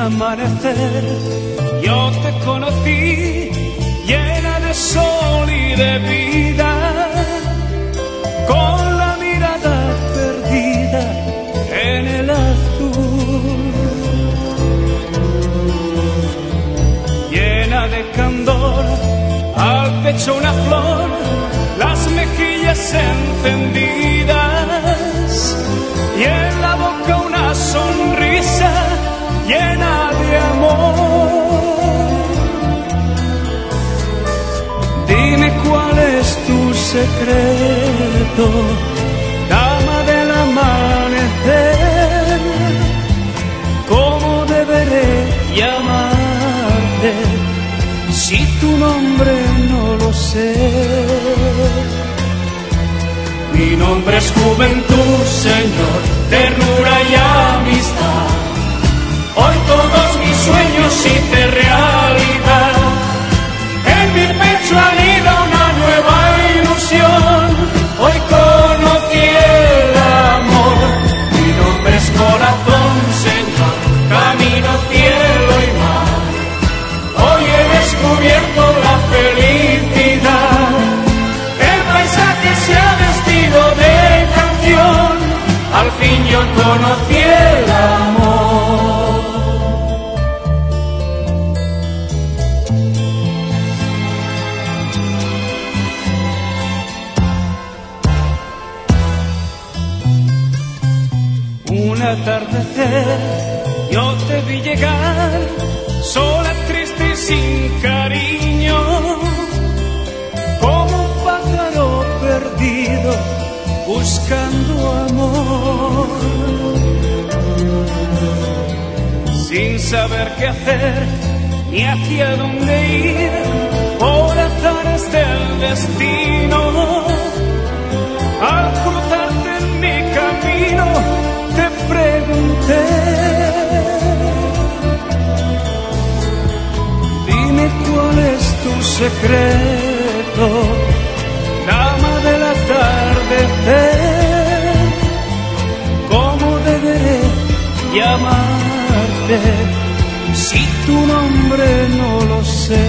amanecer yo te conocí, llena de sol y de vida, con la mirada perdida en el azul, llena de candor, al pecho una flor, las mejillas encendidas y en la boca una sonrisa llena de amor. Dime cuál es tu secreto, dama del amanecer, cómo deberé llamarte si tu nombre no lo sé. Mi nombre es juventud, Señor, ternura y amistad. Hoy todos mis sueños hice realidad. En mi pecho anida una nueva ilusión. Hoy conocí el amor. Mi nombre es corazón, Señor, camino, cielo y mar. Hoy he descubierto la felicidad. El paisaje se ha vestido de canción. Al fin yo conocí el amor. Un atardecer yo te vi llegar, sola, triste y sin cariño, como un pájaro perdido buscando amor, sin saber qué hacer ni hacia dónde ir, por azares del destino. Al cruzarte en mi camino te pregunté, dime cuál es tu secreto, dama del atardecer, cómo deberé llamarte si tu nombre no lo sé.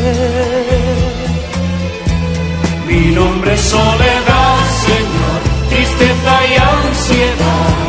Mi nombre es soledad, Señor, tristeza y ansiedad.